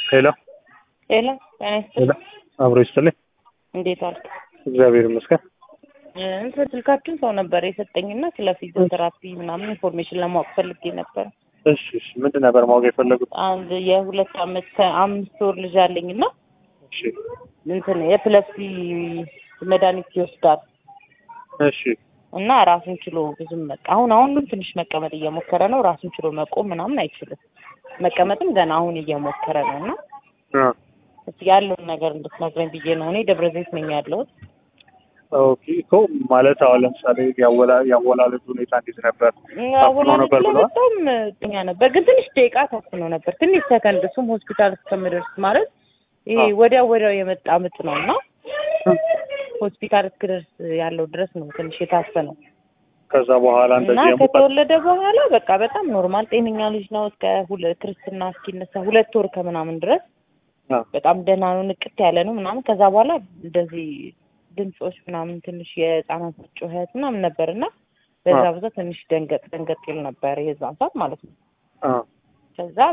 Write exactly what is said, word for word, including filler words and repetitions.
ሄሎ ሄሎ ታይስ ሄሎ አብሮ ይስጥልኝ። እንዴት አልክ? እግዚአብሔር ይመስገን። እንትን ስልካችን ሰው ነበር የሰጠኝና ስለ ፊዚዮቴራፒ ምናምን ኢንፎርሜሽን ለማወቅ ፈልጌ ነበር። እሺ እሺ፣ ምንድን ነበር ማወቅ የፈለጉት? አንድ የሁለት አመት ከአምስት ወር ልጅ አለኝና እሺ እንትን የፕለፍሲ መድኃኒት ይወስዳል እሺ እና ራሱን ችሎ ብዙም በቃ አሁን አሁን ግን ትንሽ መቀመጥ እየሞከረ ነው። ራሱን ችሎ መቆም ምናምን አይችልም። መቀመጥም ገና አሁን እየሞከረ ነውና አ እስኪ ያለውን ነገር እንድትነግረኝ ብዬ ነው። እኔ ደብረ ዘይት ነኝ ያለሁት። ኦኬ እኮ ማለት አሁን ለምሳሌ ያወላ ያወላለዱ ሁኔታ እንዴት ነበር? ታፍኖ ነበር ብለዋል? በጣም ጥኛ ነበር፣ ግን ትንሽ ደቂቃ ታፍኖ ነበር። ትንሽ ሰከንድ እሱም ሆስፒታል እስከምደርስ ማለት ይሄ ወዲያው ወዲያው የመጣ ምጥ ነውና ሆስፒታል እስክደርስ ያለው ድረስ ነው ትንሽ የታፈነው። ከዛ በኋላ እንደዚህ እና ከተወለደ በኋላ በቃ በጣም ኖርማል ጤነኛ ልጅ ነው። እስከ ሁለት ክርስትና እስኪነሳ ሁለት ወር ከምናምን ድረስ በጣም ደህና ነው፣ ንቅት ያለ ነው ምናምን። ከዛ በኋላ እንደዚህ ድምጾች ምናምን ትንሽ የህፃናት ጩኸት ምናምን ነበርና በዛ በዛ ትንሽ ደንገጥ ደንገጥ ይል ነበር የዛን ሰዓት ማለት ነው። አ ከዛ